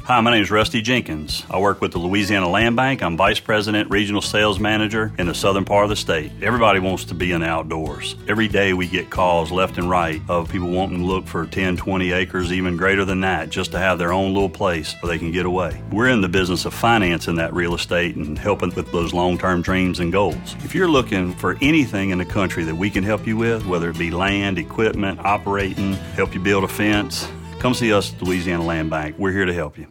Hi, my name is Rusty Jenkins. I work with the Louisiana Land Bank. I'm Vice President, Regional Sales Manager in the southern part of the state. Everybody wants to be in the outdoors. Every day we get calls left and right of people wanting to look for 10, 20 acres, even greater than that, just to have their own little place where they can get away. We're in the business of financing that real estate and helping with those long-term dreams and goals. If you're looking for anything in the country that we can help you with, whether it be land, equipment, operating, help you build a fence, come see us at the Louisiana Land Bank. We're here to help you.